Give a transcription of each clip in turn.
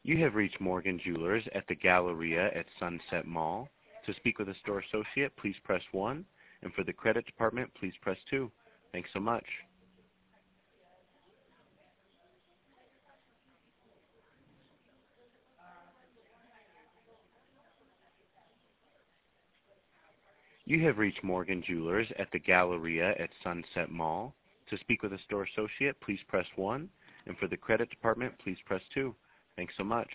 You have reached Morgan Jewelers at the Galleria at Sunset Mall. To speak with a store associate, please press 1. And for the credit department, please press 2. Thanks so much. You have reached Morgan Jewelers at the Galleria at Sunset Mall. To speak with a store associate, please press 1. And for the credit department, please press 2. Thanks so much.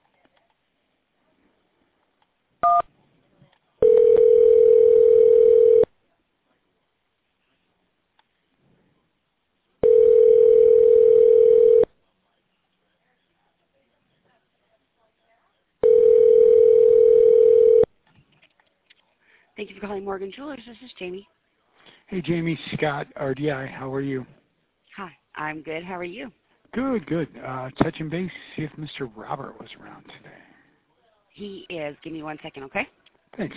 Thank you for calling Morgan Jewelers. This is Jamie. Hey, Jamie, Scott, RDI. How are you? Hi, I'm good. How are you? Good, good. Touching base, see if Mr. Robert was around today. He is. Give me 1 second, okay? Thanks.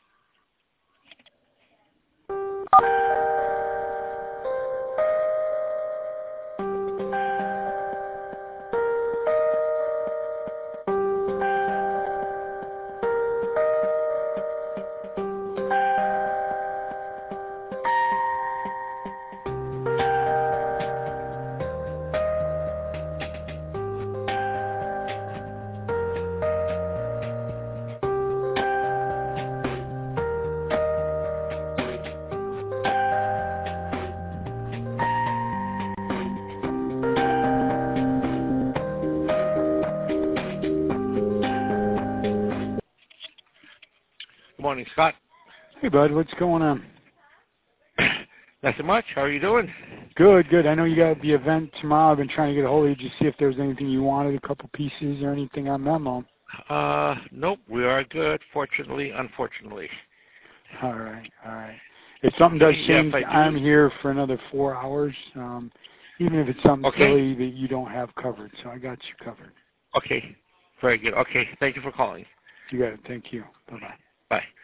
Good morning, Scott. Hey, bud, what's going on? Nothing much. How are you doing? Good, good. I know you got the event tomorrow. I've been trying to get a hold of you to see if there was anything you wanted, a couple pieces or anything on memo. Nope. We are good, fortunately, unfortunately. All right, all right. If something does change, I'm here for another 4 hours, even if it's something silly that you don't have covered. So I got you covered. Okay. Very good. Okay. Thank you for calling. You got it. Thank you. Bye-bye. Bye.